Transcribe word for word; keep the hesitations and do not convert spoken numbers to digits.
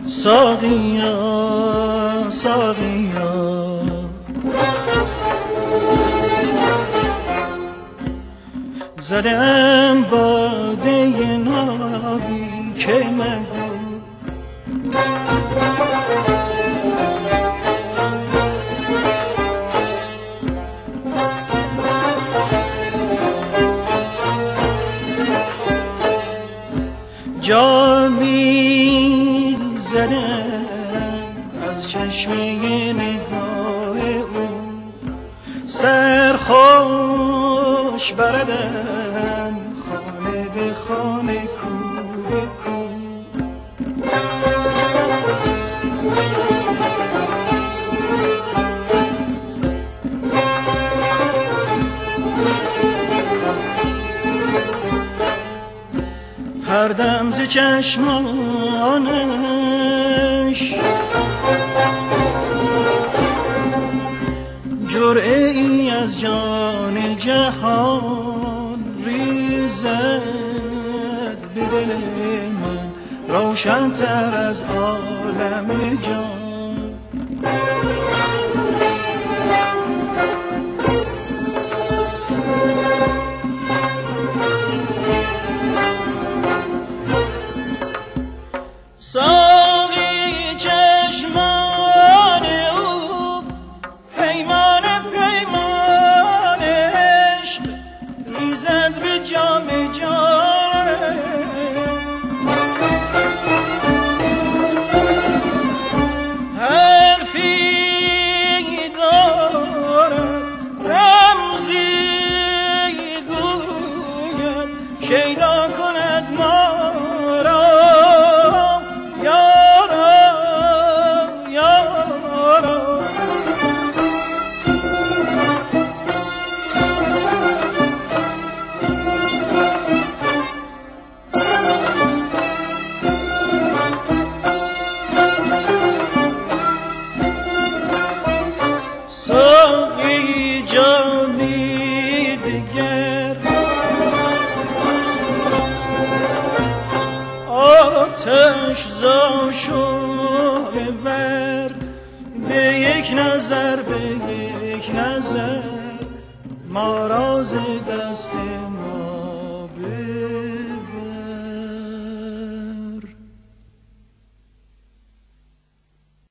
ساقیا ساقیا زدم باده نابی که مگو جامی زدم از چشمه نگاه او سرخوش بردم خانه به خانه کو به کو هر دم ز چشمانش جرعه ای از جان جهان ریزد به دل من روشن تر از عالم جان ساقی چشمان او پیمان پیمان عشق ریزد به جام جان حرفی دارد رمزی گوید شیدا کند ما ساقی جامی دگر آتش زاشوه ور به یک نظر به یک نظر ما راز دست ما به